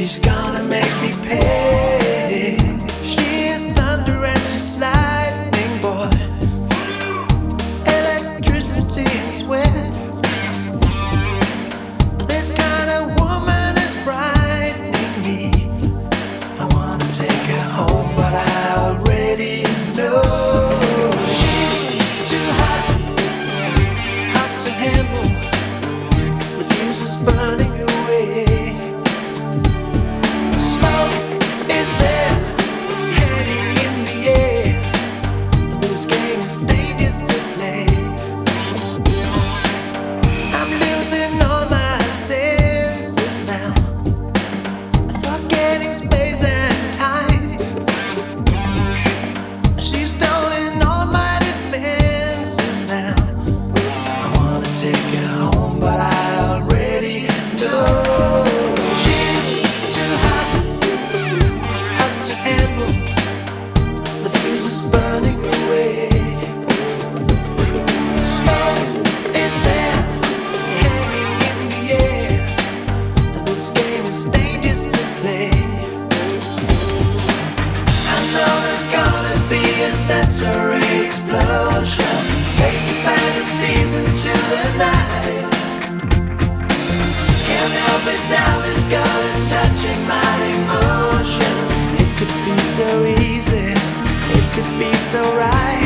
She's gonna make me pay. She is thunder and she's lightning, boy. Electricity and sweat. This kind of woman is frightening me. I wanna take her home, but I already know she's too hot, hot to handle. The fuse is burning away. Smoke is there, hanging in the air. This game is dangerous to play. I'm losing all my senses now, forgetting space and time. She's stolen all my defenses now. I wanna take her home, but I already know she's too hot, hot to handle. The fuse is burning away. Smoke is there, hanging in the air. This game is dangerous to play. I know there's gonna be a sensory explosion. Takes the fantasies into the night. Can't help it now, this girl is touching my emotions. It could be so easy, it could be so right.